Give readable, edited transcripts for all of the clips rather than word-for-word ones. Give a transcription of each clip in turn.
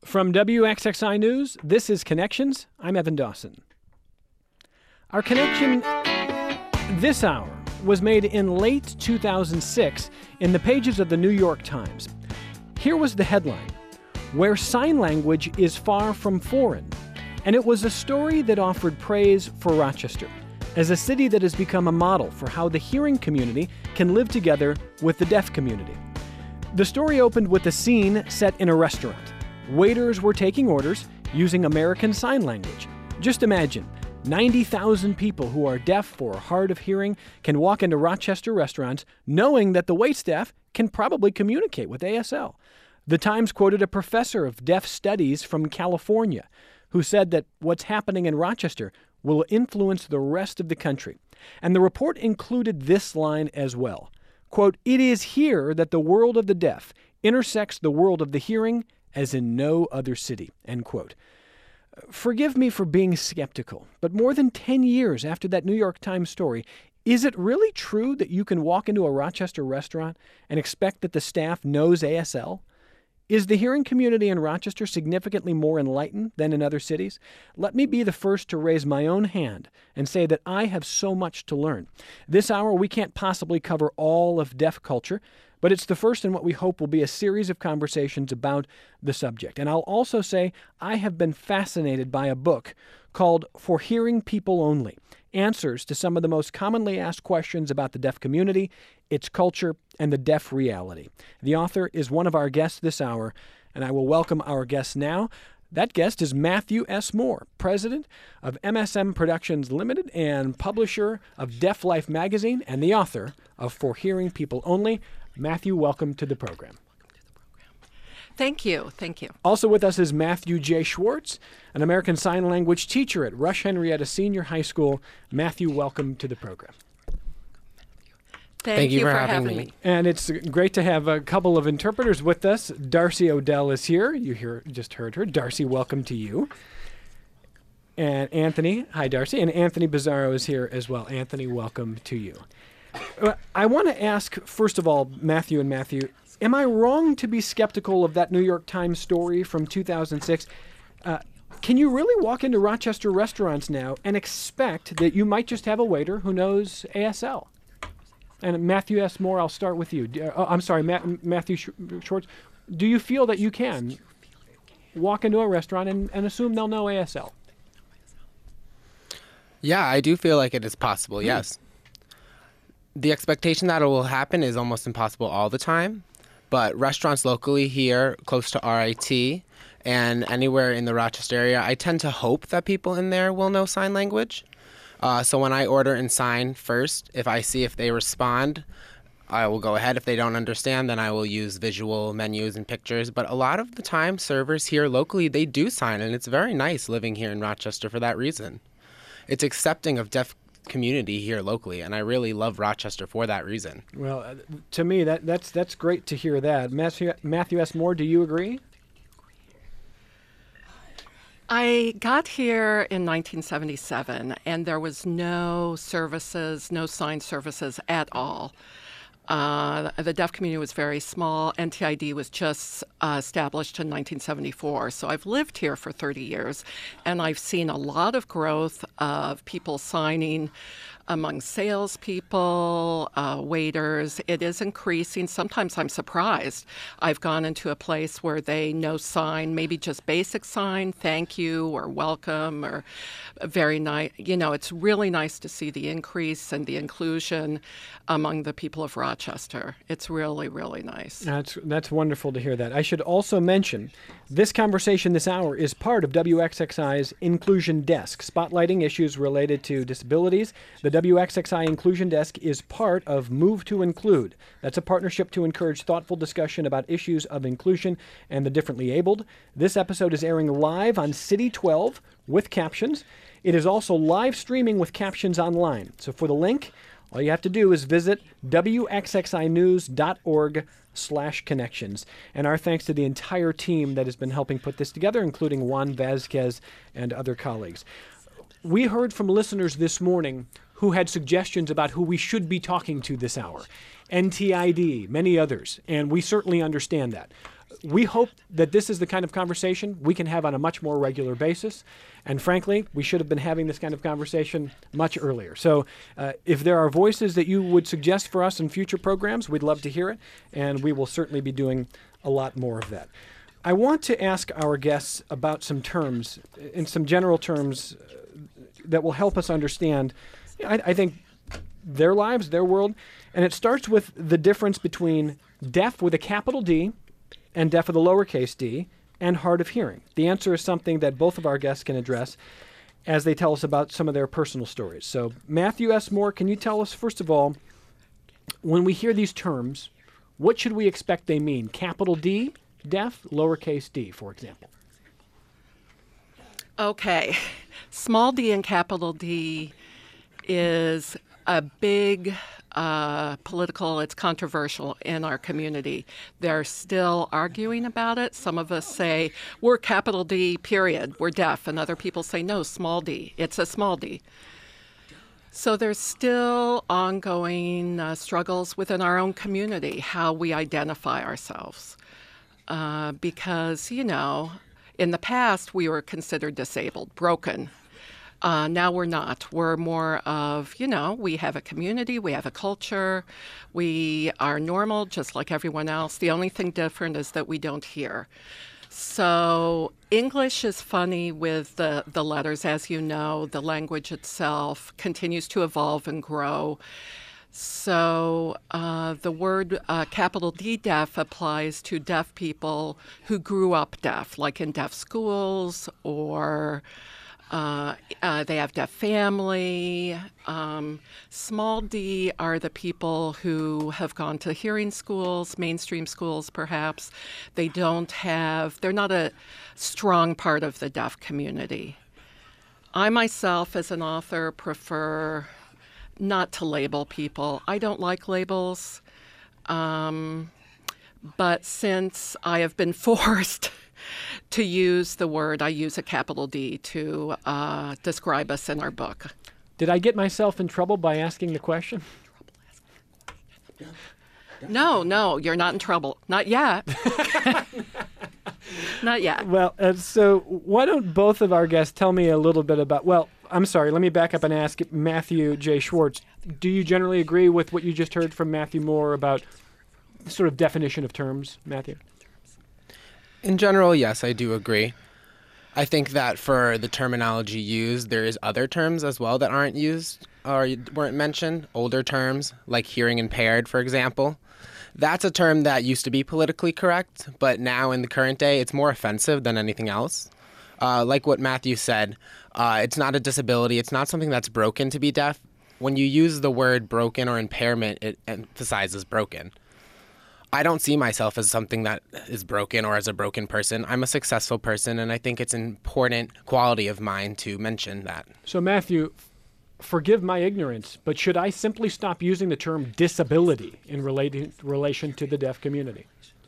From WXXI News, this is Connections. I'm Evan Dawson. Our connection this hour was made in late 2006 in the pages of the New York Times. Here was the headline, "Where Sign Language is Far from Foreign." And it was a story that offered praise for Rochester as a city that has become a model for how the hearing community can live together with the deaf community. The story opened with a scene set in a restaurant. Waiters were taking orders using American Sign Language. Just imagine, 90,000 people who are deaf or hard of hearing can walk into Rochester restaurants knowing that the waitstaff can probably communicate with ASL. The Times quoted a professor of deaf studies from California who said that what's happening in Rochester will influence the rest of the country. And the report included this line as well. Quote, "It is here that the world of the deaf intersects the world of the hearing as in no other city," end quote. Forgive me for being skeptical, but more than 10 years after that New York Times story, is it really true that you can walk into a Rochester restaurant and expect that the staff knows ASL? Is the hearing community in Rochester significantly more enlightened than in other cities? Let me be the first to raise my own hand and say that I have so much to learn. This hour, we can't possibly cover all of deaf culture, but it's the first in what we hope will be a series of conversations about the subject. And I'll also say I have been fascinated by a book called For Hearing People Only, Answers to Some of the Most Commonly Asked Questions about the Deaf Community, its Culture, and the Deaf Reality. The author is one of our guests this hour, and I will welcome our guest now. That guest is Matthew S. Moore, president of MSM Productions Limited and publisher of Deaf Life magazine and the author of For Hearing People Only. Matthew, welcome to the program. Thank you. Thank you. Also with us is Matthew J. Schwartz, an American Sign Language teacher at Rush Henrietta Senior High School. Matthew, welcome to the program. Thank you for having me. And it's great to have a couple of interpreters with us. Darcy Odell is here. Just heard her. Darcy, welcome to you. And Anthony, hi Darcy. And Anthony Bizzarro is here as well. Anthony, welcome to you. I want to ask, first of all, Matthew, am I wrong to be skeptical of that New York Times story from 2006? Can you really walk into Rochester restaurants now and expect that you might just have a waiter who knows ASL? And Matthew S. Moore, I'll start with you. Matthew Schwartz. Do you feel that you can walk into a restaurant and assume they'll know ASL? Yeah, I do feel like it is possible, yes. The expectation that it will happen is almost impossible all the time, but restaurants locally here, close to RIT, and anywhere in the Rochester area, I tend to hope that people in there will know sign language. So when I order and sign first, if I see if they respond, I will go ahead. If they don't understand, then I will use visual menus and pictures. But a lot of the time, servers here locally, they do sign, and it's very nice living here in Rochester for that reason. It's accepting of deaf community here locally, and I really love Rochester for that reason. Well, to me, that's great to hear that. Matthew S. Moore, do you agree? I got here in 1977, and there was no services, no sign services at all. The deaf community was very small. NTID was just established in 1974. So I've lived here for 30 years, and I've seen a lot of growth of people signing among salespeople, waiters. It is increasing. Sometimes I'm surprised. I've gone into a place where they know sign, maybe just basic sign, thank you or welcome or very nice. You know, it's really nice to see the increase and the inclusion among the people of Rochester. It's really, really nice. That's wonderful to hear that. I should also mention this conversation this hour is part of WXXI's Inclusion Desk, spotlighting issues related to disabilities. The WXXI Inclusion Desk is part of Move to Include. That's a partnership to encourage thoughtful discussion about issues of inclusion and the differently abled. This episode is airing live on City 12 with captions. It is also live streaming with captions online. So for the link, all you have to do is visit wxxinews.org/connections. And our thanks to the entire team that has been helping put this together, including Juan Vasquez and other colleagues. We heard from listeners this morning who had suggestions about who we should be talking to this hour. NTID, many others, and we certainly understand that. we hope that this is the kind of conversation we can have on a much more regular basis. And frankly, we should have been having this kind of conversation much earlier. So if there are voices that you would suggest for us in future programs, we'd love to hear it. And we will certainly be doing a lot more of that. I want to ask our guests about some terms, in some general terms, that will help us understand, I think, their lives, their world. And it starts with the difference between deaf with a capital D and deaf with a lowercase d, and hard of hearing. The answer is something that both of our guests can address as they tell us about some of their personal stories. So, Matthew S. Moore, can you tell us, first of all, when we hear these terms, what should we expect they mean? Capital D, deaf, lowercase d, for example. Okay. Small d and capital D is a big political, it's controversial in our community. They're still arguing about it. Some of us say, we're capital D, period, we're deaf. And other people say, no, small d, it's a small d. So there's still ongoing struggles within our own community, how we identify ourselves. Because, you know, in the past, we were considered disabled, broken. Now we're not. We're more of, you know, we have a community, we have a culture, we are normal just like everyone else. The only thing different is that we don't hear. So English is funny with the letters, as you know. The language itself continues to evolve and grow. So the word capital D deaf applies to deaf people who grew up deaf, like in deaf schools or they have deaf family. Small d are the people who have gone to hearing schools, mainstream schools perhaps. They're not a strong part of the deaf community. I myself, as an author, prefer not to label people. I don't like labels. But since I have been forced to use the word, I use a capital D to describe us in our book. Did I get myself in trouble by asking the question? No, you're not in trouble. Not yet. Not yet. Well, so why don't both of our guests tell me a little bit about, well, I'm sorry, let me back up and ask Matthew J. Schwartz. Do you generally agree with what you just heard from Matthew Moore about sort of definition of terms, Matthew? In general, yes, I do agree. I think that for the terminology used, there is other terms as well that aren't used or weren't mentioned. Older terms, like hearing impaired, for example. That's a term that used to be politically correct, but now in the current day, it's more offensive than anything else. Like what Matthew said, it's not a disability. It's not something that's broken to be deaf. When you use the word broken or impairment, it emphasizes broken. I don't see myself as something that is broken or as a broken person. I'm a successful person, and I think it's an important quality of mine to mention that. So, Matthew, forgive my ignorance, but should I simply stop using the term disability in relation to the deaf community?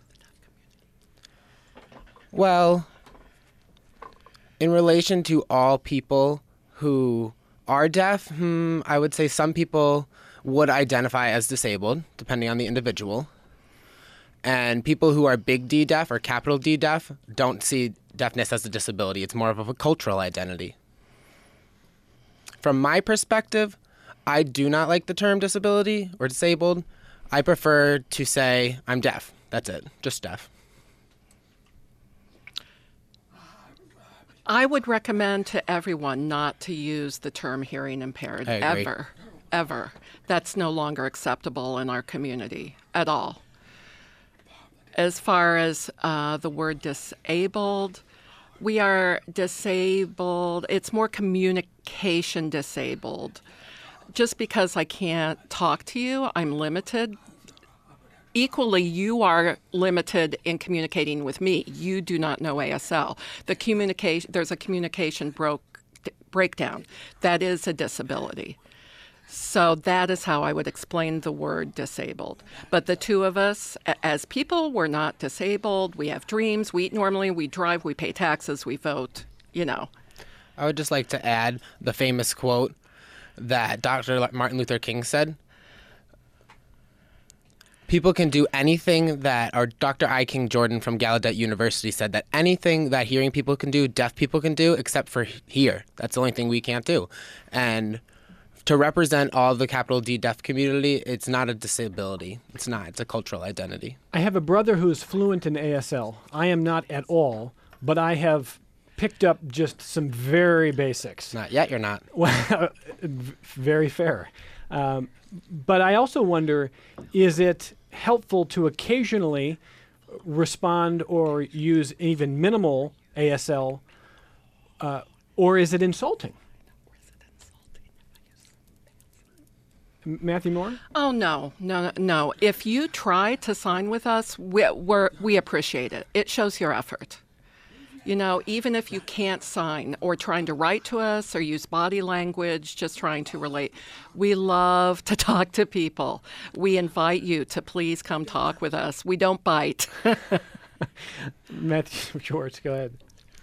Well, in relation to all people who are deaf, I would say some people would identify as disabled, depending on the individual. And people who are big D deaf or capital D deaf don't see deafness as a disability. It's more of a cultural identity. From my perspective, I do not like the term disability or disabled. I prefer to say I'm deaf. That's it. Just deaf. I would recommend to everyone not to use the term hearing impaired ever. That's no longer acceptable in our community at all. As far as the word disabled, we are disabled. It's more communication disabled. Just because I can't talk to you, I'm limited. Equally, you are limited in communicating with me. You do not know ASL. There's a communication breakdown. That is a disability. So that is how I would explain the word disabled. But the two of us, as people, we're not disabled. We have dreams. We eat normally. We drive. We pay taxes. We vote, you know. I would just like to add the famous quote that Dr. Martin Luther King said. People can do anything that, or Dr. I. King Jordan from Gallaudet University said that anything that hearing people can do, deaf people can do, except for hear. That's the only thing we can't do. And to represent all the capital D deaf community, it's not a disability. It's not. It's a cultural identity. I have a brother who is fluent in ASL. I am not at all, but I have picked up just some very basics. Not yet, you're not. Well, very fair. But I also wonder, is it helpful to occasionally respond or use even minimal ASL, or is it insulting? Matthew Moore? Oh, no. If you try to sign with us, we appreciate it. It shows your effort. You know, even if you can't sign or trying to write to us or use body language, just trying to relate, we love to talk to people. We invite you to please come talk with us. We don't bite. Matthew Schwartz, go ahead.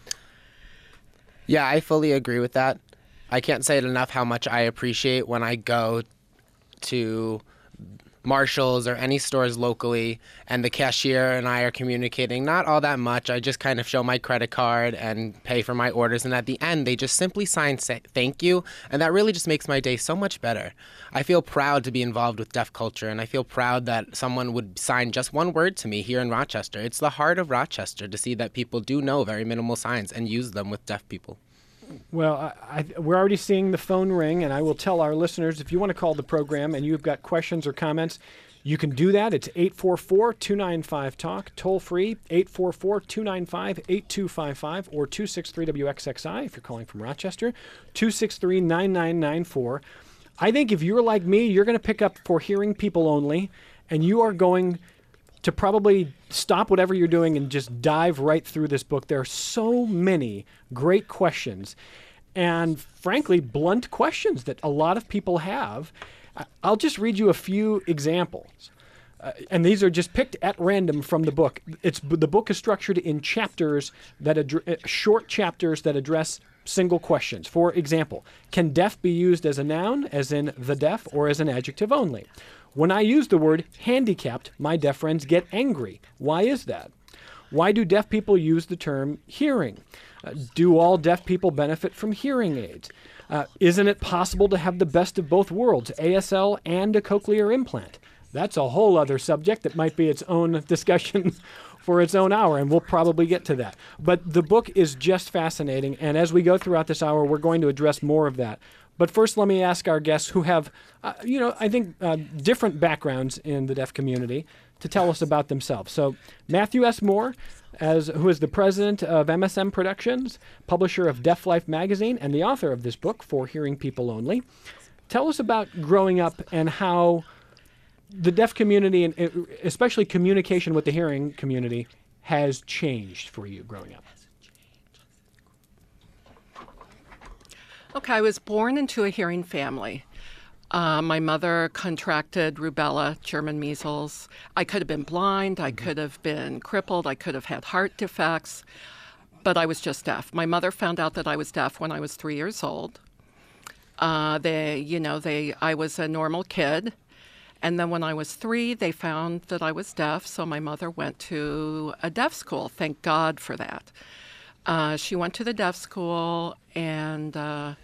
Yeah, I fully agree with that. I can't say it enough how much I appreciate when I go to Marshall's or any stores locally and the cashier and I are communicating not all that much. I just kind of show my credit card and pay for my orders, and at the end they just simply sign thank you, and that really just makes my day so much better. I feel proud to be involved with deaf culture, and I feel proud that someone would sign just one word to me here in Rochester. It's the heart of Rochester to see that people do know very minimal signs and use them with deaf people. Well, we're already seeing the phone ring, and I will tell our listeners, if you want to call the program and you've got questions or comments, you can do that. It's 844-295-TALK, toll free, 844-295-8255, or 263-WXXI if you're calling from Rochester, 263-9994. I think if you're like me, you're going to pick up For Hearing People Only, and you are going to probably stop whatever you're doing and just dive right through this book. There are so many great questions and, frankly, blunt questions that a lot of people have. I'll just read you a few examples. And these are just picked at random from the book. The book is structured in chapters short chapters that address single questions. For example, can deaf be used as a noun, as in the deaf, or as an adjective only? When I use the word handicapped, my deaf friends get angry. Why is that? Why do deaf people use the term hearing? Do all deaf people benefit from hearing aids? Isn't it possible to have the best of both worlds, ASL and a cochlear implant? That's a whole other subject that might be its own discussion for its own hour, and we'll probably get to that. But the book is just fascinating, and as we go throughout this hour, we're going to address more of that. But first, let me ask our guests who have, I think, different backgrounds in the deaf community to tell us about themselves. So Matthew S. Moore, who is the president of MSM Productions, publisher of Deaf Life magazine, and the author of this book, For Hearing People Only. Tell us about growing up and how the deaf community, and especially communication with the hearing community, has changed for you growing up. Okay, I was born into a hearing family. My mother contracted rubella, German measles. I could have been blind, I could have been crippled, I could have had heart defects, but I was just deaf. My mother found out that I was deaf when I was 3 years old. I was a normal kid. And then when I was 3, they found that I was deaf, so my mother went to a deaf school. Thank God for that. She went to the deaf school, and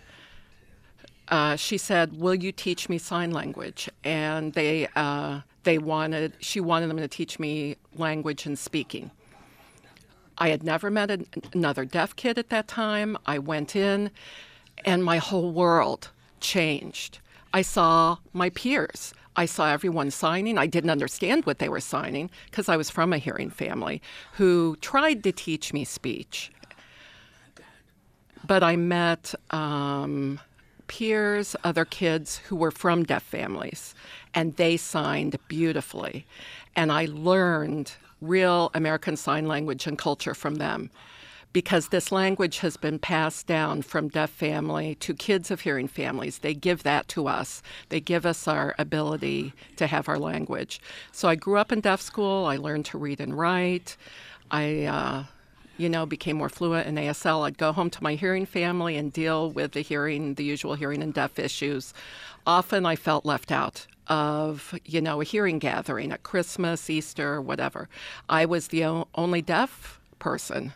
she said, "Will you teach me sign language?" And she wanted them to teach me language and speaking. I had never met another deaf kid at that time. I went in, and my whole world changed. I saw my peers. I saw everyone signing. I didn't understand what they were signing because I was from a hearing family who tried to teach me speech. But I met peers, other kids who were from deaf families, and they signed beautifully. And I learned real American Sign Language and culture from them, because this language has been passed down from deaf family to kids of hearing families. They give that to us. They give us our ability to have our language. So I grew up in deaf school. I learned to read and write. I became more fluent in ASL. I'd go home to my hearing family and deal with the usual hearing and deaf issues. Often I felt left out of, a hearing gathering at Christmas, Easter, whatever. I was the only deaf person.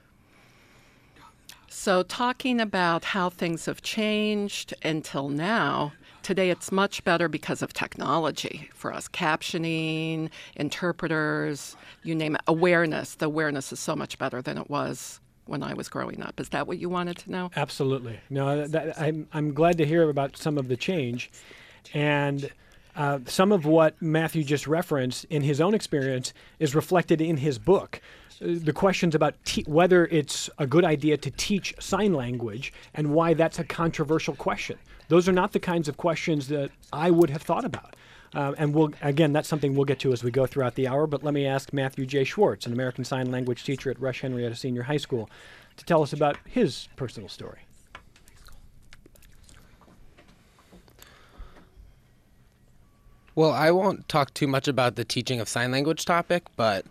So talking about how things have changed until now, today it's much better because of technology for us. Captioning, interpreters, you name it. Awareness. The awareness is so much better than it was when I was growing up. Is that what you wanted to know? Absolutely. No, I'm glad to hear about some of the change. And some of what Matthew just referenced in his own experience is reflected in his book. The questions about whether it's a good idea to teach sign language and why that's a controversial question. Those are not the kinds of questions that I would have thought about. And that's something we'll get to as we go throughout the hour. But let me ask Matthew J. Schwartz, an American Sign Language teacher at Rush Henrietta Senior High School, to tell us about his personal story. Well, I won't talk too much about the teaching of sign language topic, but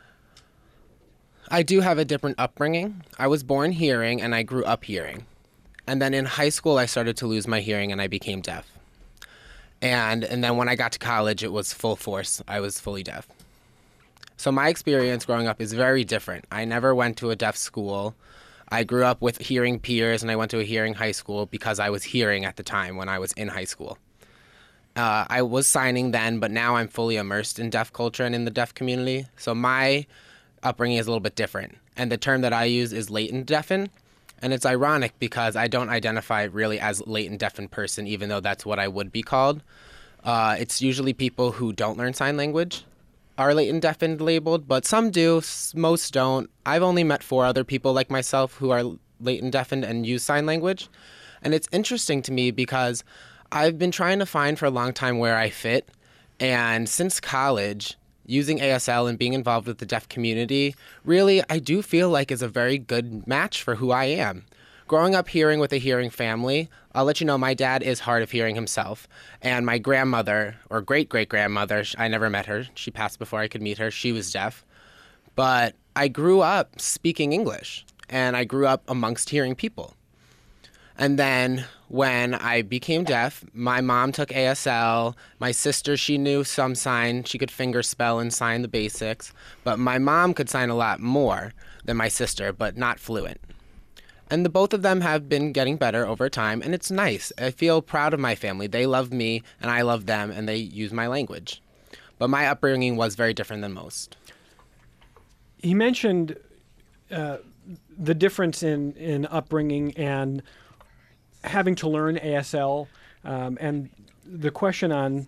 I do have a different upbringing. I was born hearing and I grew up hearing. And then in high school, I started to lose my hearing and I became deaf. And then when I got to college, it was full force. I was fully deaf. So my experience growing up is very different. I never went to a deaf school. I grew up with hearing peers and I went to a hearing high school because I was hearing at the time when I was in high school. I was signing then, but now I'm fully immersed in deaf culture and in the deaf community. So my upbringing is a little bit different. And the term that I use is latent deafen. And it's ironic because I don't identify really as latent deafened person, even though that's what I would be called. It's usually people who don't learn sign language are latent deafened labeled, but some do, most don't. I've only met 4 other people like myself who are latent deafened and use sign language. And it's interesting to me because I've been trying to find for a long time where I fit. And since college, using ASL and being involved with the deaf community, really, I do feel like is a very good match for who I am. Growing up hearing with a hearing family, I'll let you know my dad is hard of hearing himself. And my grandmother, or great-great-grandmother, I never met her. She passed before I could meet her. She was deaf. But I grew up speaking English, and I grew up amongst hearing people. And then when I became deaf, my mom took ASL. My sister, she knew some sign. She could finger spell and sign the basics. But my mom could sign a lot more than my sister, but not fluent. And the both of them have been getting better over time, and it's nice. I feel proud of my family. They love me, and I love them, and they use my language. But my upbringing was very different than most. He mentioned the difference in upbringing and having to learn ASL, and the question on,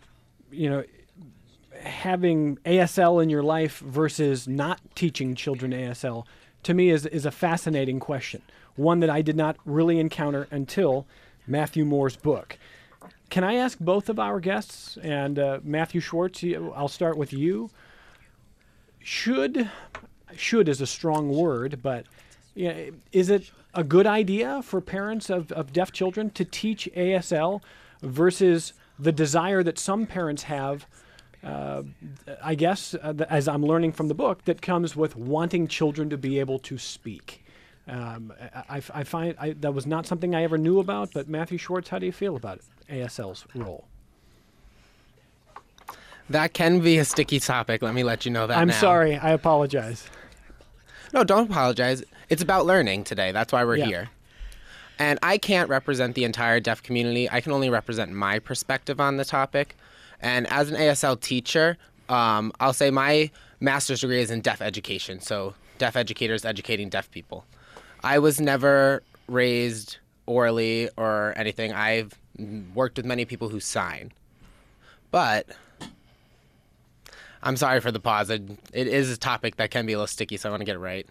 having ASL in your life versus not teaching children ASL, to me is a fascinating question, one that I did not really encounter until Matthew Moore's book. Can I ask both of our guests, and Matthew Schwartz, I'll start with you. Should is a strong word, but is it a good idea for parents of deaf children to teach ASL versus the desire that some parents have, I guess, as I'm learning from the book, that comes with wanting children to be able to speak? I find that was not something I ever knew about, but Matthew Schwartz, how do you feel about ASL's role? That can be a sticky topic. Let me let you know that I'm now. sorry. I apologize. No, don't apologize. It's about learning today. That's why we're here. And I can't represent the entire deaf community. I can only represent my perspective on the topic. And as an ASL teacher, I'll say my master's degree is in deaf education. So deaf educators educating deaf people. I was never raised orally or anything. I've worked with many people who sign. But I'm sorry for the pause. It is a topic that can be a little sticky, so I want to get it right.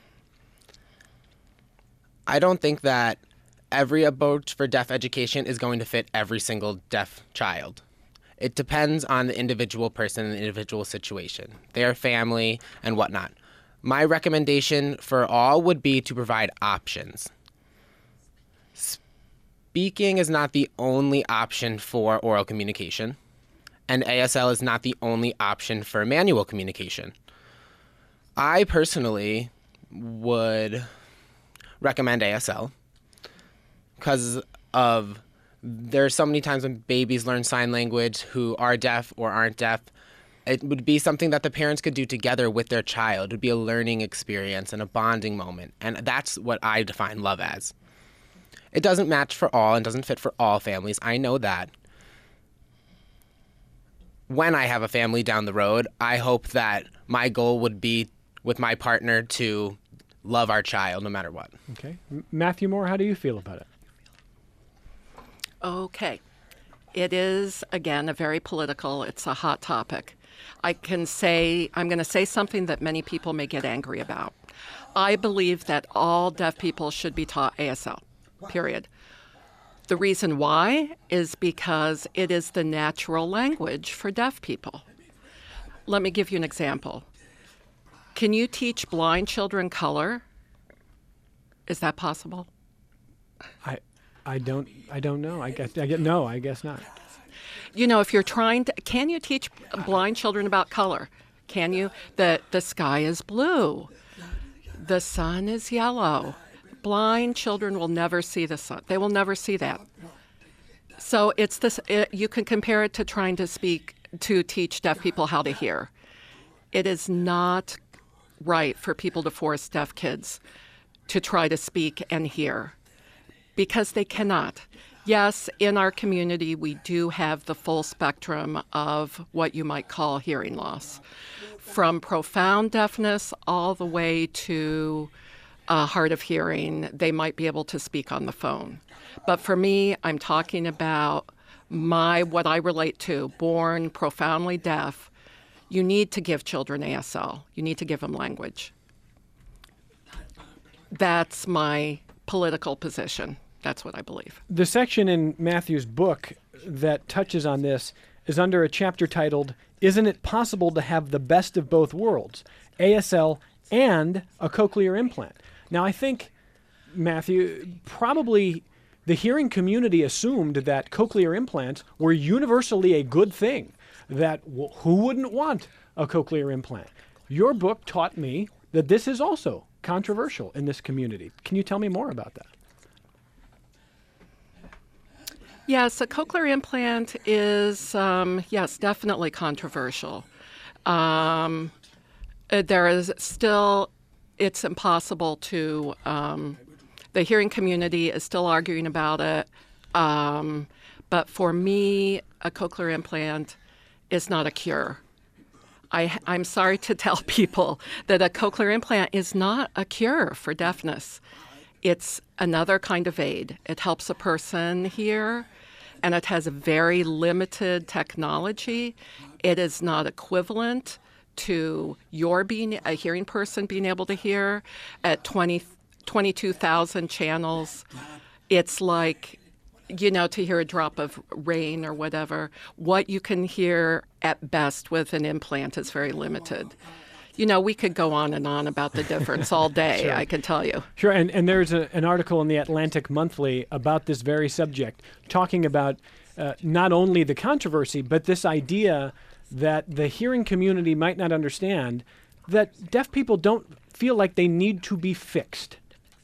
I don't think that every approach for deaf education is going to fit every single deaf child. It depends on the individual person and the individual situation, their family, and whatnot. My recommendation for all would be to provide options. Speaking is not the only option for oral communication, and ASL is not the only option for manual communication. I personally would recommend ASL because of There's so many times when babies learn sign language who are deaf or aren't deaf. It would be something that the parents could do together with their child. It would be a learning experience and a bonding moment. And that's what I define love as. It doesn't match for all and doesn't fit for all families. I know that. When I have a family down the road, I hope that my goal would be with my partner to love our child no matter what. Okay. Matthew Moore, how do you feel about it? Okay. It is, again, a very political, it's a hot topic. I'm going to say something that many people may get angry about. I believe that all deaf people should be taught ASL, period. The reason why is because it is the natural language for deaf people. Let me give you an example. Can you teach blind children color? Is that possible? I don't know. I guess not. You know, if you're trying to, can you teach blind children about color? Can you? The sky is blue. The sun is yellow. Blind children will never see the sun. They will never see that. So it's this. You can compare it to trying to teach deaf people how to hear. It is not right for people to force deaf kids to try to speak and hear because they cannot. Yes, in our community, we do have the full spectrum of what you might call hearing loss, from profound deafness all the way to hard of hearing. They might be able to speak on the phone. But for me, I'm talking about what I relate to, born profoundly deaf. You need to give children ASL. You need to give them language. That's my political position. That's what I believe. The section in Matthew's book that touches on this is under a chapter titled, "Isn't it possible to have the best of both worlds, ASL and a cochlear implant?" Now, I think, Matthew, probably the hearing community assumed that cochlear implants were universally a good thing, that who wouldn't want a cochlear implant? Your book taught me that this is also controversial in this community. Can you tell me more about that? Yes, a cochlear implant is, yes, definitely controversial. There is still, it's impossible to, the hearing community is still arguing about it. But for me, a cochlear implant is not a cure. I'm sorry to tell people that a cochlear implant is not a cure for deafness. It's another kind of aid. It helps a person hear, and it has a very limited technology. It is not equivalent to your being a hearing person being able to hear at 22,000 channels. It's like, you know, to hear a drop of rain or whatever. What you can hear at best with an implant is very limited. You know, we could go on and on about the difference all day, Sure. I can tell you. Sure, and there's an article in the Atlantic Monthly about this very subject, talking about not only the controversy, but this idea that the hearing community might not understand that deaf people don't feel like they need to be fixed.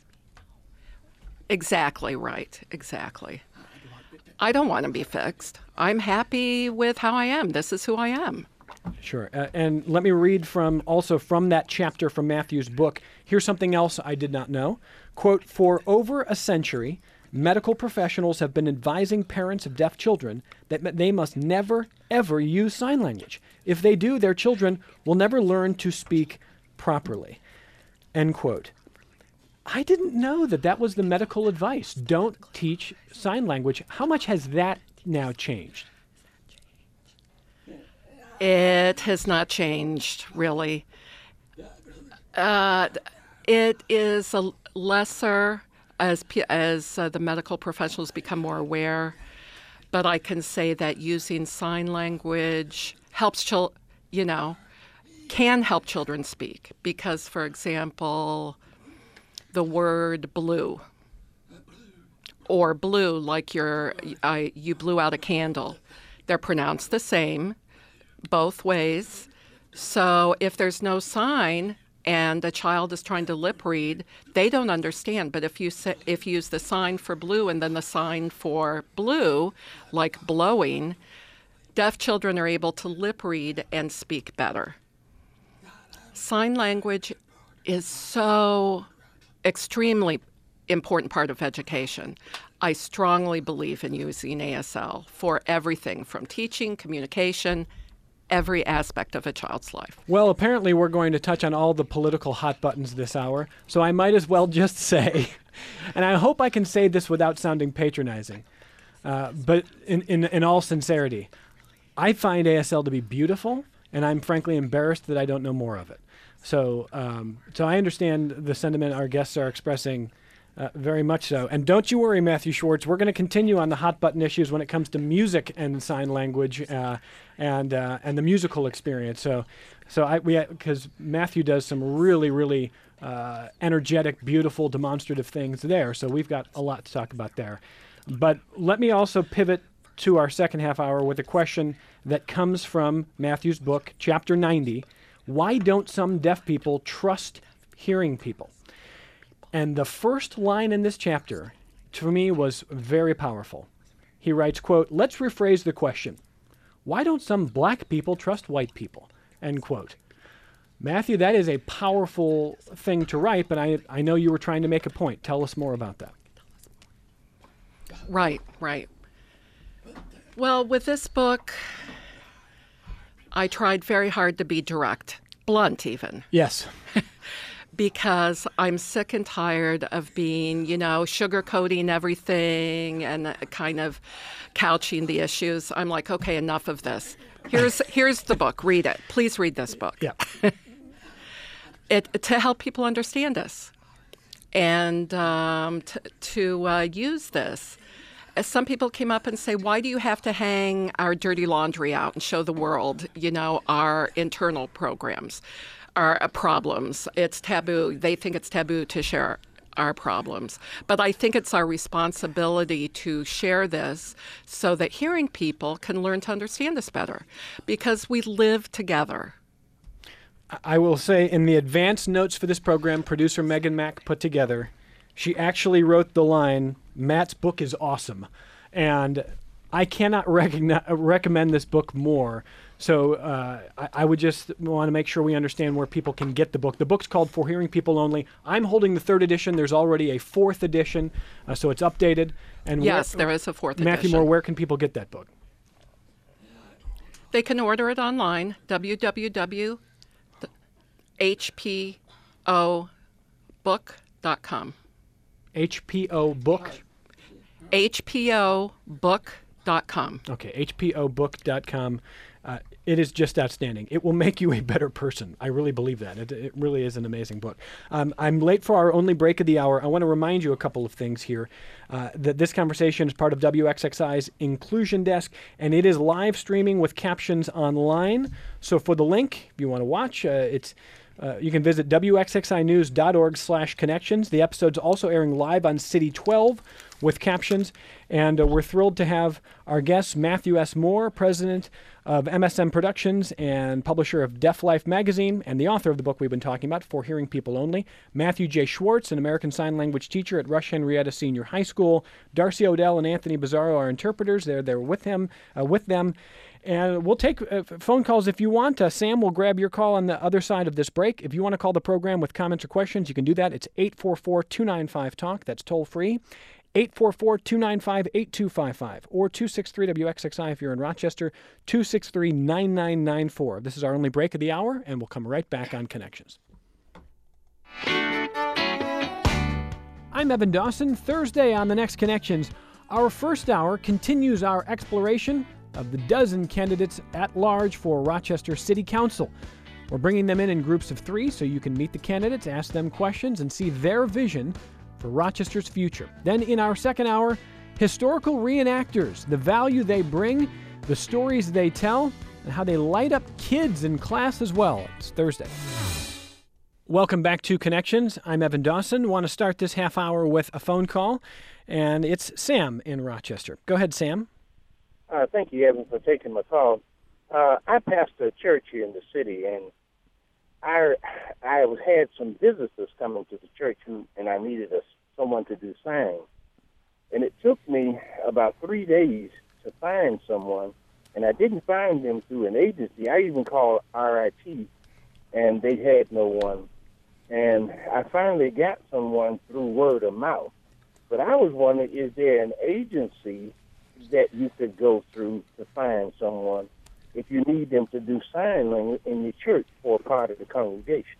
Exactly right, exactly. I don't want to be fixed. I'm happy with how I am. This is who I am. Sure. And let me read from that chapter from Matthew's book. Here's something else I did not know. Quote, "For over a century, medical professionals have been advising parents of deaf children that they must never, ever use sign language. If they do, their children will never learn to speak properly." End quote. I didn't know that was the medical advice. Don't teach sign language. How much has that now changed? It has not changed, really. It is a lesser as the medical professionals become more aware. But I can say that using sign language helps can help children speak. Because, for example, the word blue, or blue, like you blew out a candle, they're pronounced the same both ways. So if there's no sign, and a child is trying to lip read, they don't understand. But if you use the sign for blue and then the sign for blue, like blowing, deaf children are able to lip read and speak better. Sign language is so extremely important part of education. I strongly believe in using ASL for everything from teaching, communication, every aspect of a child's life. Well, apparently we're going to touch on all the political hot buttons this hour, so I might as well just say, and I hope I can say this without sounding patronizing, but in all sincerity, I find ASL to be beautiful, and I'm frankly embarrassed that I don't know more of it. So I understand the sentiment our guests are expressing. Very much so. And don't you worry, Matthew Schwartz. We're going to continue on the hot button issues when it comes to music and sign language and the musical experience. Because Matthew does some really energetic, beautiful, demonstrative things there. So we've got a lot to talk about there. But let me also pivot to our second half hour with a question that comes from Matthew's book, Chapter 90. Why don't some deaf people trust hearing people? And the first line in this chapter, to me, was very powerful. He writes, quote, "Let's rephrase the question. Why don't some black people trust white people?" End quote. Matthew, that is a powerful thing to write, but I know you were trying to make a point. Tell us more about that. Right. Well, with this book, I tried very hard to be direct, blunt even. Yes. Because I'm sick and tired of being, sugarcoating everything and kind of couching the issues. I'm like, okay, enough of this. Here's the book. Read it. Please read this book. Yeah. To help people understand us and to use this. Some people came up and say, why do you have to hang our dirty laundry out and show the world, our internal programs? Our problems. It's taboo. They think it's taboo to share our problems. But I think it's our responsibility to share this so that hearing people can learn to understand us better because we live together. I will say in the advance notes for this program, producer Megan Mack put together, she actually wrote the line, "Matt's book is awesome." And I cannot recommend this book more. So I would just want to make sure we understand where people can get the book. The book's called For Hearing People Only. I'm holding the third edition. There's already a fourth edition, so it's updated. And yes, there is a fourth edition. Matthew Moore, where can people get that book? They can order it online, www.hpobook.com. HPO Book? hpobook.com. Okay, hpobook.com. It is just outstanding. It will make you a better person. I really believe that. It really is an amazing book. I'm late for our only break of the hour. I want to remind you a couple of things here. That this conversation is part of WXXI's Inclusion Desk, and it is live streaming with captions online. So for the link, if you want to watch, you can visit wxxinews.org/connections. The episode's also airing live on City 12 with captions. And we're thrilled to have our guest, Matthew S. Moore, president of MSM Productions and publisher of Deaf Life magazine and the author of the book we've been talking about, For Hearing People Only. Matthew J. Schwartz, an American Sign Language teacher at Rush Henrietta Senior High School. Darcy Odell and Anthony Bizzaro are interpreters. They're there with them. And we'll take phone calls if you want. Sam will grab your call on the other side of this break. If you want to call the program with comments or questions, you can do that. It's 844-295-TALK. That's toll free. 844-295-8255 or 263-WXXI if you're in Rochester, 263-9994. This is our only break of the hour, and we'll come right back on Connections. I'm Evan Dawson. Thursday on the next Connections, our first hour continues our exploration of the dozen candidates at large for Rochester City Council. We're bringing them in groups of 3 so you can meet the candidates, ask them questions, and see their vision for Rochester's future. Then in our second hour, historical reenactors, the value they bring, the stories they tell, and how they light up kids in class as well. It's Thursday. Welcome back to Connections. I'm Evan Dawson. Want to start this half hour with a phone call, and it's Sam in Rochester. Go ahead, Sam. Thank you, Evan, for taking my call. I pastor a church here in the city, and I had some visitors coming to the church and I needed someone to do signs. And it took me about 3 days to find someone, and I didn't find them through an agency. I even called RIT, and they had no one. And I finally got someone through word of mouth. But I was wondering, is there an agency that you could go through to find someone if you need them to do sign language in your church or part of the congregation?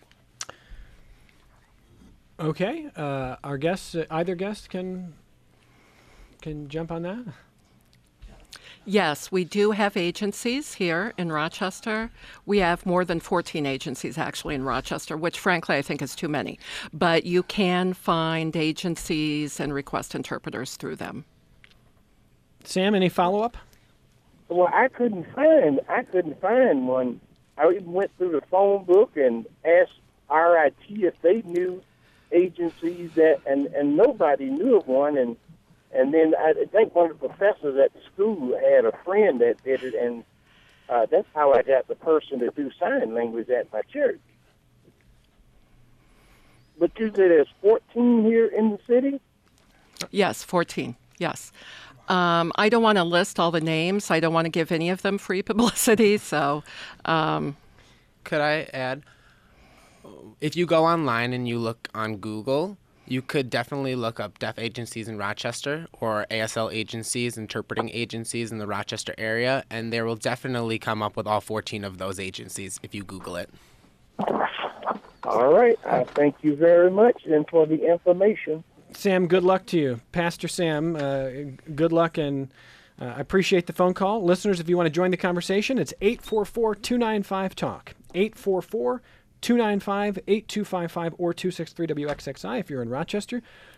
Okay, our guests, either guest can jump on that. Yes, we do have agencies here in Rochester. We have more than 14 agencies actually in Rochester, which frankly I think is too many. But you can find agencies and request interpreters through them. Sam, any follow-up? Well, I couldn't find one. I even went through the phone book and asked RIT if they knew agencies and nobody knew of one. And then I think one of the professors at the school had a friend that did it, and that's how I got the person to do sign language at my church. But you said there's 14 here in the city? Yes, 14, yes. I don't want to list all the names. I don't want to give any of them free publicity, so... Could I add? If you go online and you look on Google, you could definitely look up deaf agencies in Rochester or ASL agencies, interpreting agencies in the Rochester area, and there will definitely come up with all 14 of those agencies if you Google it. All right. I thank you very much and for the information. Sam, good luck to you. Pastor Sam, good luck, and I appreciate the phone call. Listeners, if you want to join the conversation, it's 844-295-TALK, 844-295-8255 or 263-WXXI if you're in Rochester,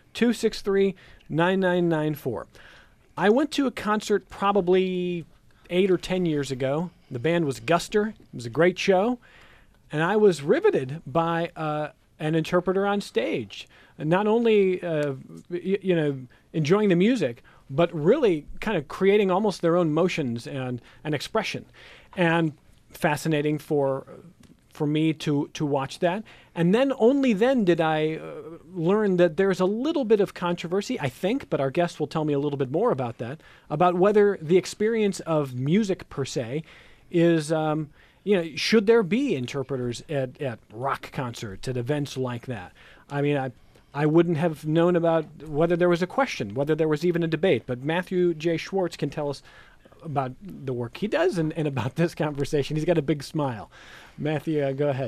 263-9994. I went to a concert probably 8 or 10 years ago. The band was Guster. It was a great show, and I was riveted by an interpreter on stage. Not only, enjoying the music, but really kind of creating almost their own motions and expression. And fascinating for me to watch that. And then only then did I learn that there's a little bit of controversy, I think, but our guest will tell me a little bit more about that, about whether the experience of music per se is, should there be interpreters at rock concerts, at events like that? I mean, I wouldn't have known about whether there was a question, whether there was even a debate. But Matthew J. Schwartz can tell us about the work he does and about this conversation. He's got a big smile. Matthew, go ahead.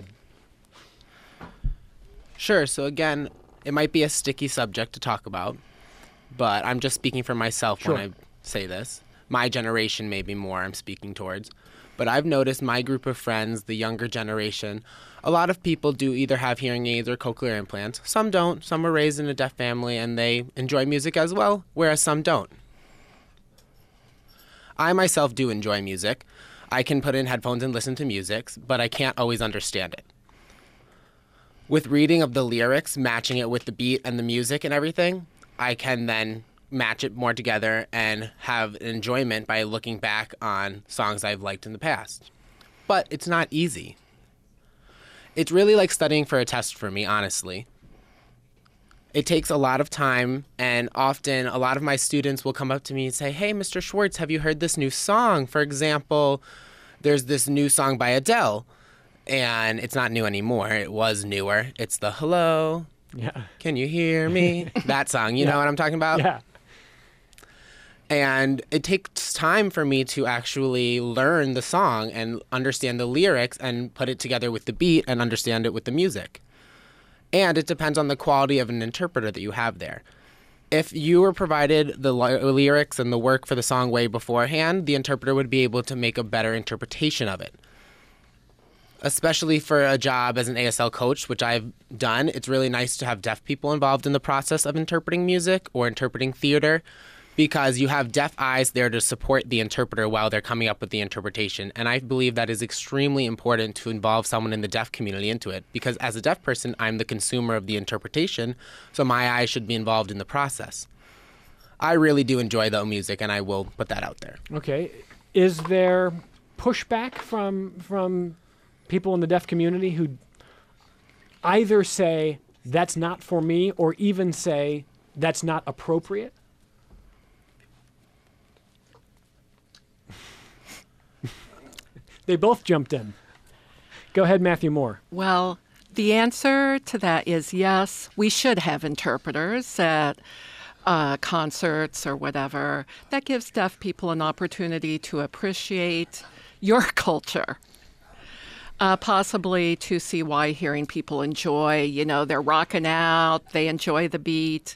Sure. So again, it might be a sticky subject to talk about, but I'm just speaking for myself when I say this. My generation maybe more I'm speaking towards. But I've noticed my group of friends, the younger generation, a lot of people do either have hearing aids or cochlear implants. Some don't. Some were raised in a deaf family and they enjoy music as well, whereas some don't. I myself do enjoy music. I can put in headphones and listen to music, but I can't always understand it. With reading of the lyrics, matching it with the beat and the music and everything, I can then match it more together and have enjoyment by looking back on songs I've liked in the past. But it's not easy. It's really like studying for a test for me, honestly. It takes a lot of time, and often a lot of my students will come up to me and say, "Hey, Mr. Schwartz, have you heard this new song?" For example, there's this new song by Adele, and it's not new anymore. It was newer. It's the "Hello, Can you hear me?" That song, you know what I'm talking about? Yeah. And it takes time for me to actually learn the song and understand the lyrics and put it together with the beat and understand it with the music. And it depends on the quality of an interpreter that you have there. If you were provided the lyrics and the work for the song way beforehand, the interpreter would be able to make a better interpretation of it. Especially for a job as an ASL coach, which I've done, it's really nice to have deaf people involved in the process of interpreting music or interpreting theater, because you have deaf eyes there to support the interpreter while they're coming up with the interpretation. And I believe that is extremely important to involve someone in the deaf community into it, because as a deaf person, I'm the consumer of the interpretation, so my eyes should be involved in the process. I really do enjoy the music, and I will put that out there. Okay. Is there pushback from people in the deaf community who either say, that's not for me, or even say, that's not appropriate? They both jumped in. Go ahead, Matthew Moore. Well, the answer to that is yes, we should have interpreters at concerts or whatever. That gives deaf people an opportunity to appreciate your culture. Possibly to see why hearing people enjoy, they're rocking out, they enjoy the beat.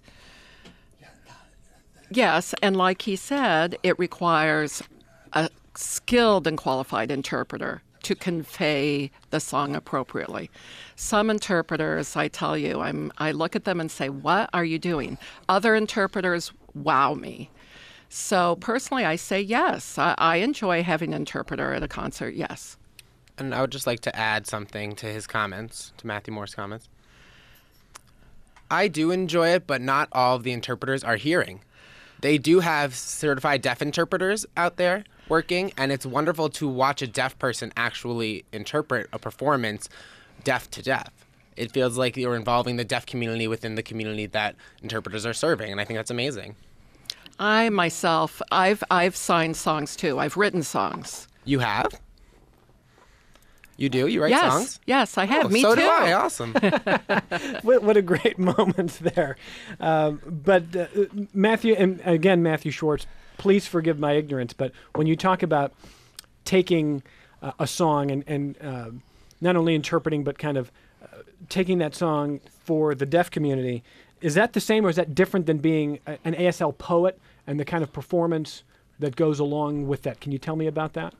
Yes, and like he said, it requires a skilled and qualified interpreter to convey the song appropriately. Some interpreters, I tell you, I look at them and say, what are you doing? Other interpreters wow me. So personally, I say yes. I enjoy having an interpreter at a concert, yes. And I would just like to add something to his comments, to Matthew Moore's comments. I do enjoy it, but not all of the interpreters are hearing. They do have certified deaf interpreters out there working, and it's wonderful to watch a deaf person actually interpret a performance deaf to deaf. It feels like you're involving the deaf community within the community that interpreters are serving, and I think that's amazing. I myself, I've signed songs too. I've written songs. You have? You do? You write songs? Yes, I have. Oh, Me so too. do I. Awesome. What a great moment there. But Matthew, and again, Matthew Schwartz, please forgive my ignorance, but when you talk about taking a song and not only interpreting, but kind of taking that song for the deaf community, is that the same or is that different than being an ASL poet and the kind of performance that goes along with that? Can you tell me about that?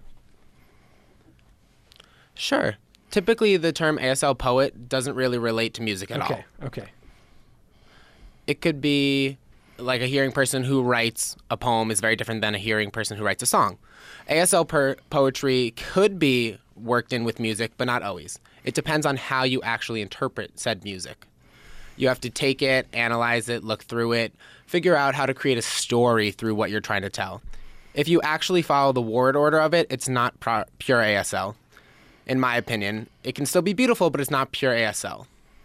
Sure. Typically, the term ASL poet doesn't really relate to music at all. Okay. It could be like a hearing person who writes a poem is very different than a hearing person who writes a song. ASL poetry could be worked in with music, but not always. It depends on how you actually interpret said music. You have to take it, analyze it, look through it, figure out how to create a story through what you're trying to tell. If you actually follow the word order of it, it's not pure ASL. In my opinion, it can still be beautiful, but it's not pure ASL.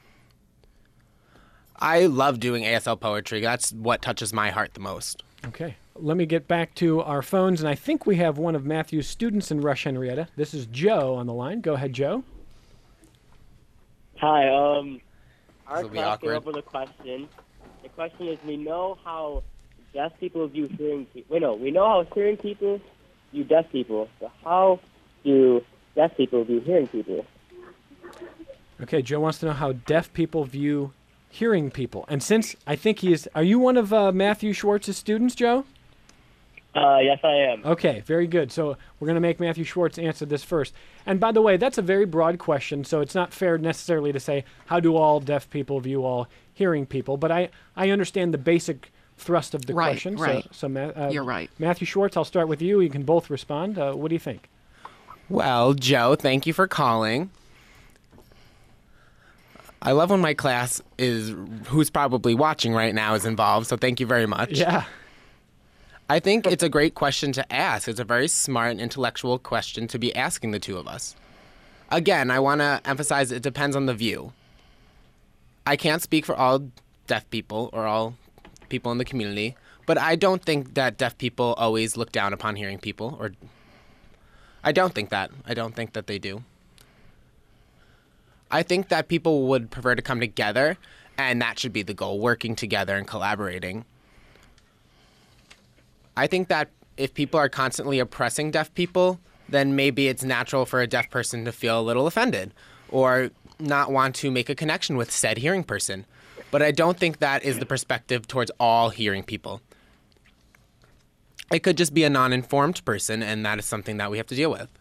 I love doing ASL poetry. That's what touches my heart the most. Okay. Let me get back to our phones, and I think we have one of Matthew's students in Rush Henrietta. This is Joe on the line. Go ahead, Joe. Hi. Our This'll be class came awkward. up with a question. The question is, we know how deaf people view hearing people. We know how hearing people view deaf people. So how do deaf people view hearing people? Okay, Joe wants to know how deaf people view hearing people. And since I think are you one of Matthew Schwartz's students, Joe? Yes, I am. Okay, very good. So we're going to make Matthew Schwartz answer this first. And by the way, that's a very broad question, so it's not fair necessarily to say, how do all deaf people view all hearing people? But I understand the basic thrust of the question. Right. So You're right. Matthew Schwartz, I'll start with you. You can both respond. What do you think? Well, Joe, thank you for calling. I love when my class who's probably watching right now is involved, so thank you very much. Yeah. I think it's a great question to ask. It's a very smart and intellectual question to be asking the two of us. Again, I want to emphasize it depends on the view. I can't speak for all deaf people or all people in the community, but I don't think that deaf people always look down upon hearing people, or I don't think that. I don't think that they do. I think that people would prefer to come together, and that should be the goal, working together and collaborating. I think that if people are constantly oppressing deaf people, then maybe it's natural for a deaf person to feel a little offended or not want to make a connection with said hearing person. But I don't think that is the perspective towards all hearing people. It could just be a non-informed person, and that is something that we have to deal with.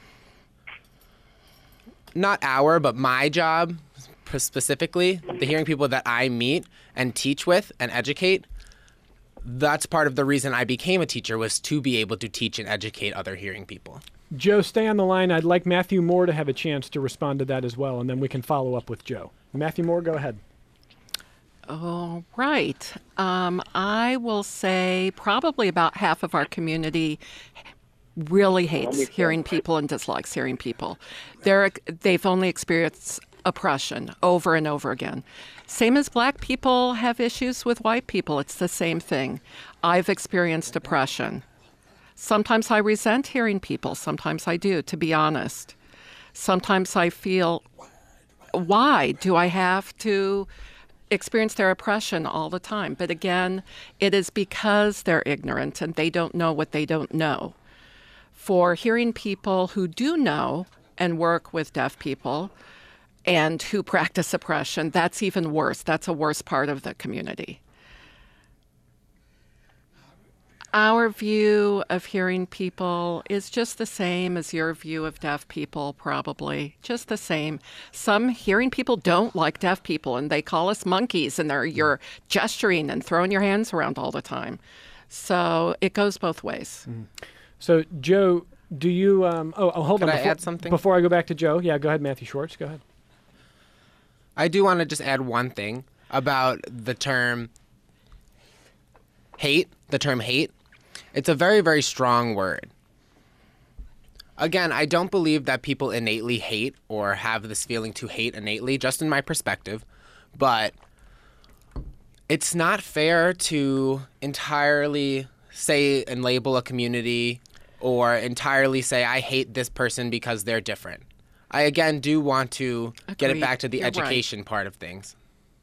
Not but my job specifically, the hearing people that I meet and teach with and educate, that's part of the reason I became a teacher, was to be able to teach and educate other hearing people. Joe, stay on the line. I'd like Matthew Moore to have a chance to respond to that as well, and then we can follow up with Joe. Matthew Moore, go ahead. All right. I will say probably about half of our community really hates hearing people and dislikes hearing people. They've only experienced oppression over and over again. Same as black people have issues with white people. It's the same thing. I've experienced oppression. Sometimes I resent hearing people. Sometimes I do, to be honest. Sometimes I feel, why do I have to experience their oppression all the time? But again, it is because they're ignorant and they don't know what they don't know. For hearing people who do know and work with deaf people and who practice oppression, that's even worse. That's a worse part of the community. Our view of hearing people is just the same as your view of deaf people, probably. Just the same. Some hearing people don't like deaf people, and they call us monkeys, and you're gesturing and throwing your hands around all the time. So it goes both ways. So, Joe, do you... hold on. Could I add something? Before I go back to Joe. Yeah, go ahead, Matthew Schwartz. Go ahead. I do want to just add one thing about the term hate. The term hate. It's a very, very strong word. Again, I don't believe that people innately hate or have this feeling to hate innately, just in my perspective. But it's not fair to entirely say and label a community or entirely say, I hate this person because they're different. I, again, do want to get it back to the education part of things.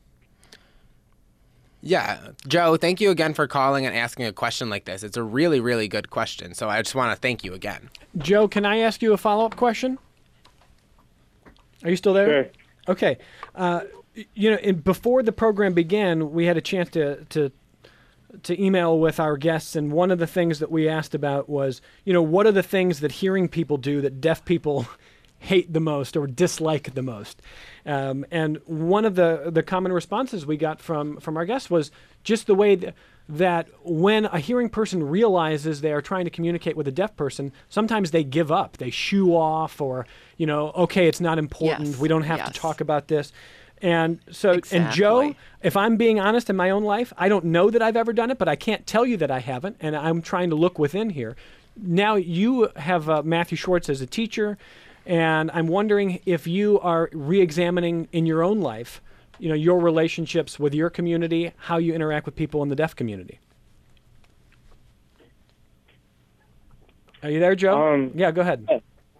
Yeah. Joe, thank you again for calling and asking a question like this. It's a really, really good question. So I just want to thank you again. Joe, can I ask you a follow-up question? Are you still there? Sure. Okay. Before the program began, we had a chance to email with our guests, and one of the things that we asked about was, what are the things that hearing people do that deaf people hate the most or dislike the most? And one of the common responses we got from our guests was just the way that when a hearing person realizes they are trying to communicate with a deaf person, sometimes they give up. They shoo off or, okay, it's not important. Yes. We don't have to talk about this. And so, Exactly. And Joe, if I'm being honest in my own life, I don't know that I've ever done it, but I can't tell you that I haven't, and I'm trying to look within here. Now you have Matthew Schwartz as a teacher, and I'm wondering if you are re-examining in your own life, your relationships with your community, how you interact with people in the deaf community. Are you there, Joe? Yeah, go ahead.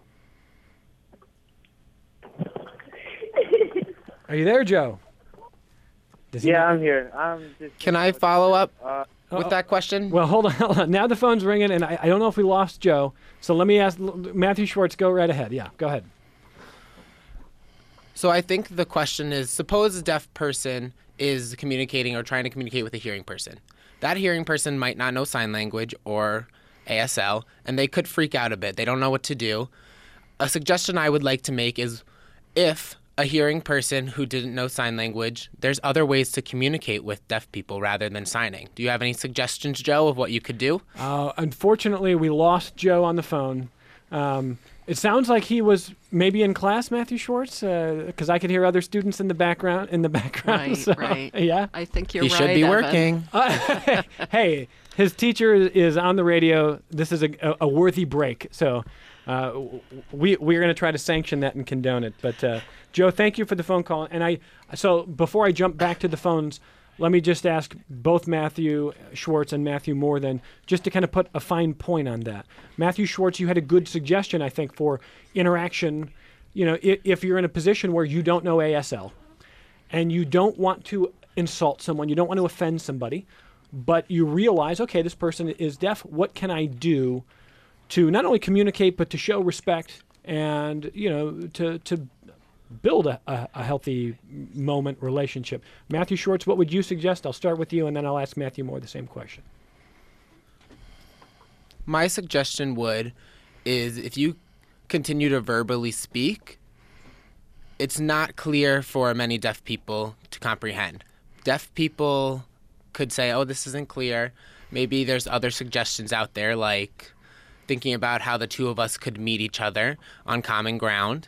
Are you there, Joe? I'm here. Can I follow up with that question? Well, hold on. Now the phone's ringing, and I don't know if we lost Joe. So let me ask Matthew Schwartz. Go right ahead. Yeah, go ahead. So I think the question is, suppose a deaf person is communicating or trying to communicate with a hearing person. That hearing person might not know sign language or ASL, and they could freak out a bit. They don't know what to do. A suggestion I would like to make is, if a hearing person who didn't know sign language, there's other ways to communicate with deaf people rather than signing. Do you have any suggestions, Joe, of what you could do? Unfortunately, we lost Joe on the phone. It sounds like he was maybe in class, Matthew Schwartz, because I could hear other students in the background. Right, so, right. Yeah. I think you're He right, should be Evan. working. Hey, his teacher is on the radio. This is a worthy break. So we're going to try to sanction that and condone it. But Joe, thank you for the phone call. And so before I jump back to the phones, let me just ask both Matthew Schwartz and Matthew Moore then, just to kind of put a fine point on that. Matthew Schwartz, you had a good suggestion, I think, for interaction. If you're in a position where you don't know ASL and you don't want to insult someone, you don't want to offend somebody, but you realize, okay, this person is deaf. What can I do to not only communicate, but to show respect and, to build a healthy relationship? Matthew Schwartz, what would you suggest? I'll start with you, and then I'll ask Matthew Moore the same question. My suggestion is if you continue to verbally speak, it's not clear for many deaf people to comprehend. Deaf people could say, oh, this isn't clear. Maybe there's other suggestions out there, like thinking about how the two of us could meet each other on common ground.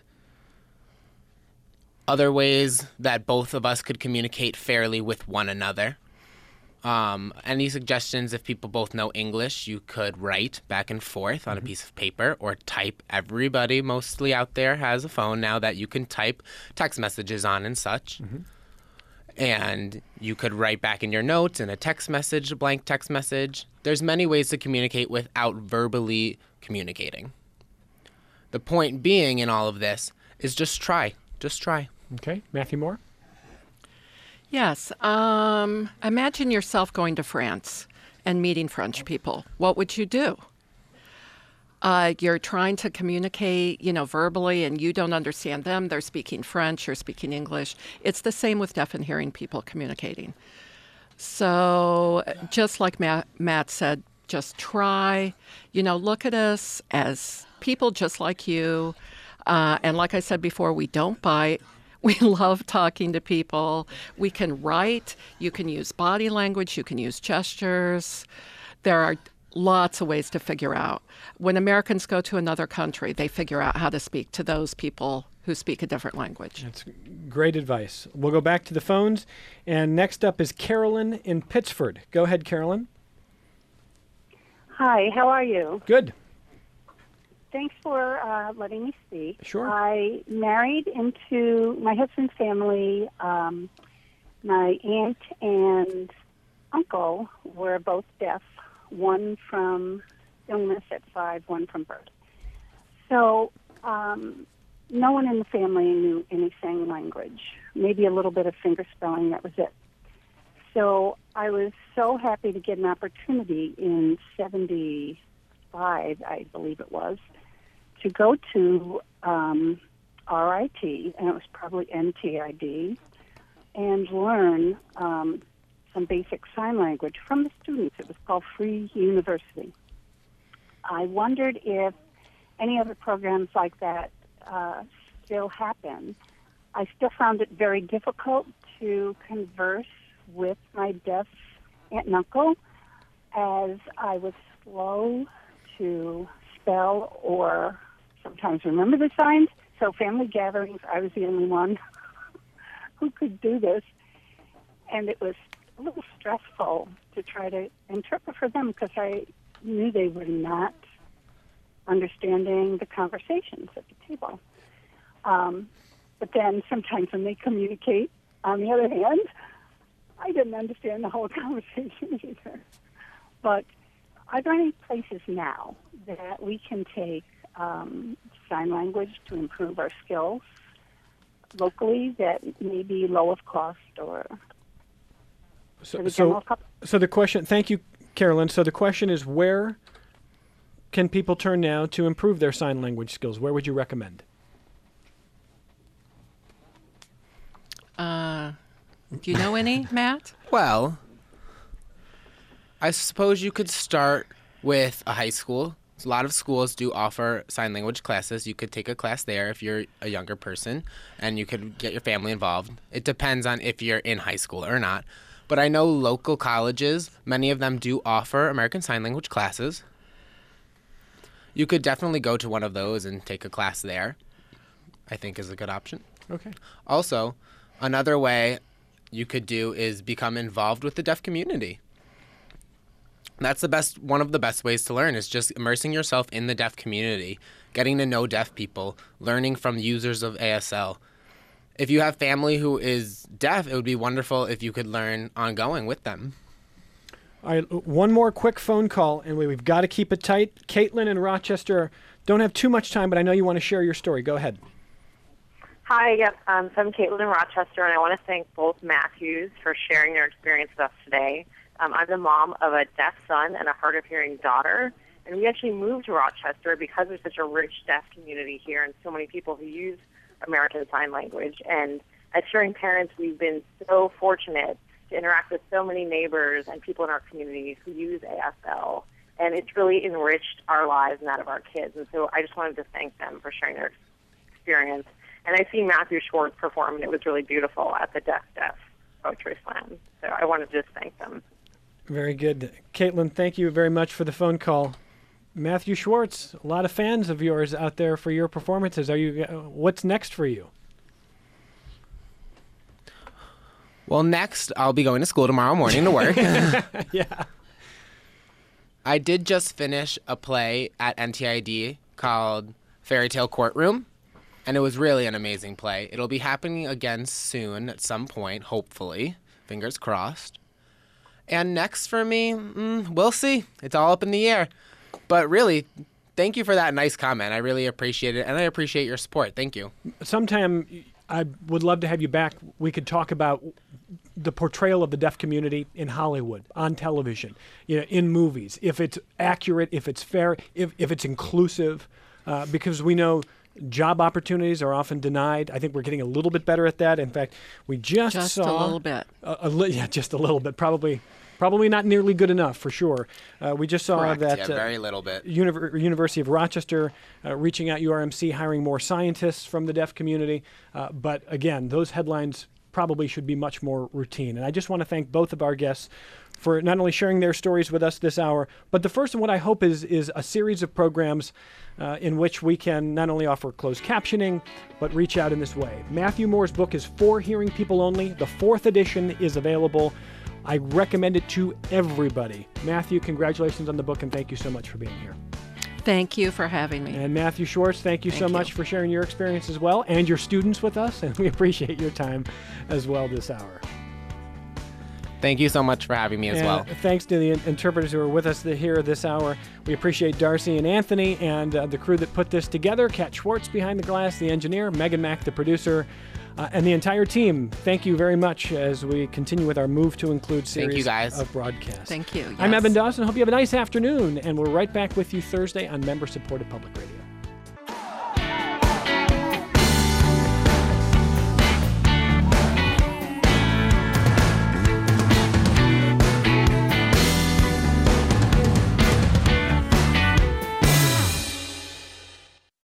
Other ways that both of us could communicate fairly with one another. Any suggestions? If people both know English, you could write back and forth on a piece of paper or type. Everybody mostly out there has a phone now that you can type text messages on and such. And you could write back in your notes in a text message, a blank text message. There's many ways to communicate without verbally communicating. The point being in all of this is just try. Just try. Okay. Matthew Moore? Yes. Imagine yourself going to France and meeting French people. What would you do? You're trying to communicate, verbally, and you don't understand them. They're speaking French, you're speaking English. It's the same with deaf and hearing people communicating. So just like Matt said, just try. Look at us as people just like you. And like I said before, we don't bite. We love talking to people. We can write. You can use body language. You can use gestures. There are lots of ways to figure out. When Americans go to another country, they figure out how to speak to those people who speak a different language. That's great advice. We'll go back to the phones. And next up is Carolyn in Pittsford. Go ahead, Carolyn. Hi, how are you? Good. Thanks for letting me speak. Sure. I married into my husband's family. My aunt and uncle were both deaf, one from illness at 5, one from birth. So no one in the family knew any sign language, maybe a little bit of finger spelling, that was it. So I was so happy to get an opportunity in 75, I believe it was, to go to RIT, and it was probably NTID, and learn some basic sign language from the students. It was called Free University. I wondered if any other programs like that still happen. I still found it very difficult to converse with my deaf aunt and uncle, as I was slow to spell or sometimes remember the signs. So family gatherings, I was the only one who could do this. And it was a little stressful to try to interpret for them because I knew they were not understanding the conversations at the table. But then sometimes when they communicate, on the other hand, I didn't understand the whole conversation either. But are there any places now that we can take sign language to improve our skills locally that may be low of cost or for the general public? So the question, thank you, Carolyn. So the question is, where can people turn now to improve their sign language skills? Where would you recommend? Do you know any, Matt? Well, I suppose you could start with a high school. A lot of schools do offer sign language classes. You could take a class there if you're a younger person, and you could get your family involved. It depends on if you're in high school or not. But I know local colleges, many of them do offer American Sign Language classes. You could definitely go to one of those and take a class there, I think is a good option. Okay. Also, another way you could do is become involved with the deaf community. That's one of the best ways to learn is just immersing yourself in the deaf community, getting to know deaf people, learning from users of ASL. If you have family who is deaf, it would be wonderful if you could learn ongoing with them. All right, one more quick phone call, and we've got to keep it tight. Caitlin in Rochester, don't have too much time, but I know you want to share your story. Go ahead. Hi, so I'm Caitlin in Rochester, and I want to thank both Matthews for sharing their experience with us today. I'm the mom of a deaf son and a hard of hearing daughter, and we actually moved to Rochester because there's such a rich deaf community here and so many people who use American Sign Language. And as hearing parents, we've been so fortunate to interact with so many neighbors and people in our community who use ASL, and it's really enriched our lives and that of our kids. And so I just wanted to thank them for sharing their experience. And I've seen Matthew Schwartz perform, and it was really beautiful at the Deaf Poetry Slam. So I wanted to just thank them. Very good. Caitlin, thank you very much for the phone call. Matthew Schwartz, a lot of fans of yours out there for your performances. What's next for you? Well, next, I'll be going to school tomorrow morning to work. Yeah. I did just finish a play at NTID called Fairy Tale Courtroom, and it was really an amazing play. It'll be happening again soon at some point, hopefully. Fingers crossed. And next for me, we'll see. It's all up in the air. But really, thank you for that nice comment. I really appreciate it, and I appreciate your support. Thank you. Sometime I would love to have you back. We could talk about the portrayal of the deaf community in Hollywood, on television, in movies, if it's accurate, if it's fair, if it's inclusive, because we know job opportunities are often denied. I think we're getting a little bit better at that. In fact, we just saw a little bit. Yeah, just a little bit. Probably not nearly good enough, for sure. We just saw Correct. that Very little bit. University of Rochester reaching out, URMC hiring more scientists from the deaf community. But again, those headlines probably should be much more routine. And I just want to thank both of our guests for not only sharing their stories with us this hour, but the first and what I hope is a series of programs in which we can not only offer closed captioning, but reach out in this way. Matthew Moore's book is For Hearing People Only. The 4th edition is available. I recommend it to everybody. Matthew, congratulations on the book, and thank you so much for being here. Thank you for having me. And Matthew Schwartz, thank you so much for sharing your experience as well, and your students with us, and we appreciate your time as well this hour. Thank you so much for having me as well. Thanks to the interpreters who are with us here this hour. We appreciate Darcy and Anthony and the crew that put this together. Kat Schwartz behind the glass, the engineer, Megan Mack, the producer, and the entire team. Thank you very much as we continue with our Move to Include series of broadcasts. Thank you. Yes. I'm Evan Dawson. Hope you have a nice afternoon, and we're right back with you Thursday on member-supported public radio.